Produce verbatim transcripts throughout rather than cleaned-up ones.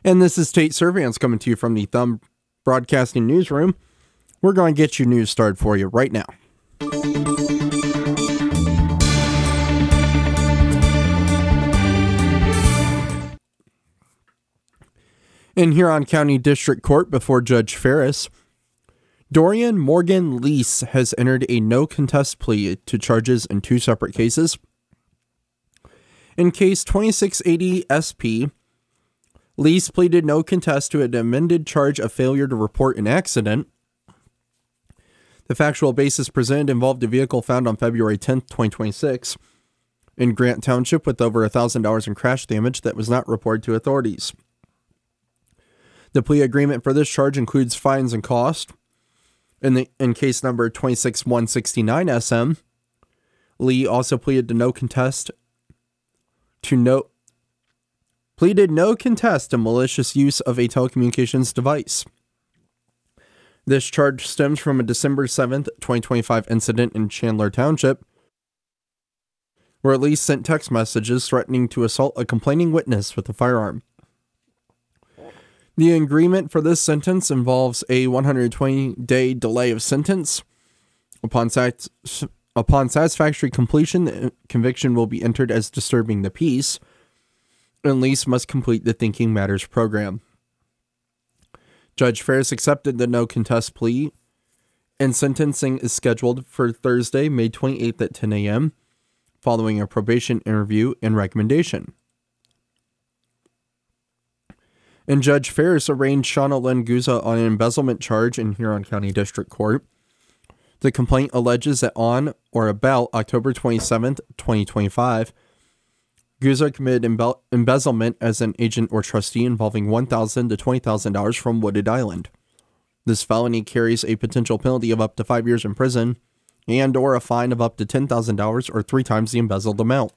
And this is Tate Servance coming to you from the Thumb Broadcasting Newsroom. We're going to get your news started for you right now. In Huron County District Court before Judge Ferris, Dorian Morgan Lease has entered a no-contest plea to charges in two separate cases. In case twenty-six eighty S P, Lease pleaded no contest to an amended charge of failure to report an accident. The factual basis presented involved a vehicle found on February tenth, twenty twenty-six in Grant Township with over one thousand dollars in crash damage that was not reported to authorities. The plea agreement for this charge includes fines and costs. In the in case number twenty-six one sixty-nine S M, Lee also pleaded to no contest to no pleaded no contest to malicious use of a telecommunications device. This charge stems from a December seventh, twenty twenty-five incident in Chandler Township, where Lee sent text messages threatening to assault a complaining witness with a firearm. The agreement for this sentence involves a one hundred twenty day delay of sentence. Upon, sat- upon satisfactory completion, the conviction will be entered as disturbing the peace, and Lease must complete the Thinking Matters program. Judge Ferris accepted the no contest plea, and sentencing is scheduled for Thursday, May twenty-eighth at ten a.m., following a probation interview and recommendation. And Judge Ferris arraigned Shauna Lynn Guza on an embezzlement charge in Huron County District Court. The complaint alleges that on or about October twenty-seventh, twenty twenty-five, Guza committed embe- embezzlement as an agent or trustee involving one thousand dollars to twenty thousand dollars from Wooded Island. This felony carries a potential penalty of up to five years in prison and or a fine of up to ten thousand dollars or three times the embezzled amount.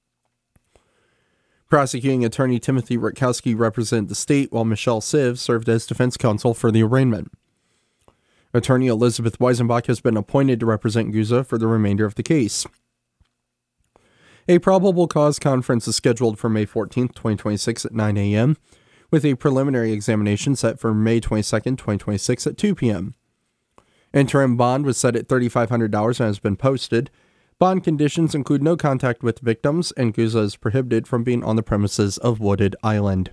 Prosecuting attorney Timothy Rutkowski represented the state, while Michelle Siv served as defense counsel for the arraignment. Attorney Elizabeth Weisenbach has been appointed to represent Guza for the remainder of the case. A probable cause conference is scheduled for May fourteenth, twenty twenty-six at nine a.m., with a preliminary examination set for May twenty-second, twenty twenty-six at two p.m. Interim bond was set at three thousand five hundred dollars and has been posted. Bond conditions include no contact with victims, and Guza is prohibited from being on the premises of Wooded Island.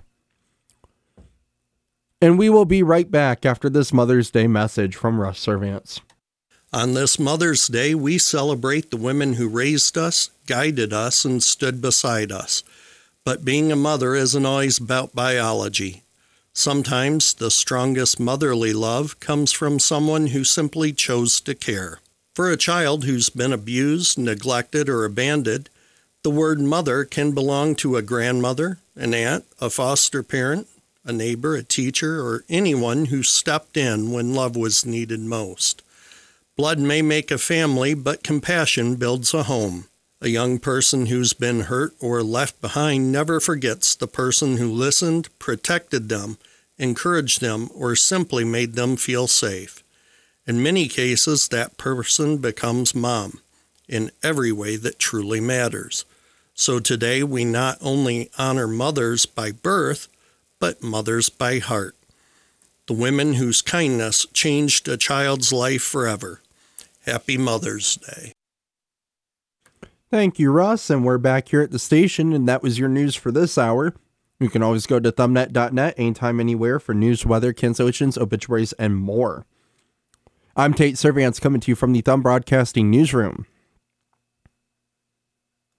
And we will be right back after this Mother's Day message from Russ Servance. On this Mother's Day, we celebrate the women who raised us, guided us, and stood beside us. But being a mother isn't always about biology. Sometimes the strongest motherly love comes from someone who simply chose to care. For a child who's been abused, neglected, or abandoned, the word mother can belong to a grandmother, an aunt, a foster parent, a neighbor, a teacher, or anyone who stepped in when love was needed most. Blood may make a family, but compassion builds a home. A young person who's been hurt or left behind never forgets the person who listened, protected them, encouraged them, or simply made them feel safe. In many cases, that person becomes mom in every way that truly matters. So today, we not only honor mothers by birth, but mothers by heart. The women whose kindness changed a child's life forever. Happy Mother's Day. Thank you, Russ, and we're back here at the station, and that was your news for this hour. You can always go to thumbnet dot net anytime, anywhere for news, weather, cancellations, obituaries, and more. I'm Tate Servance coming to you from the Thumb Broadcasting Newsroom.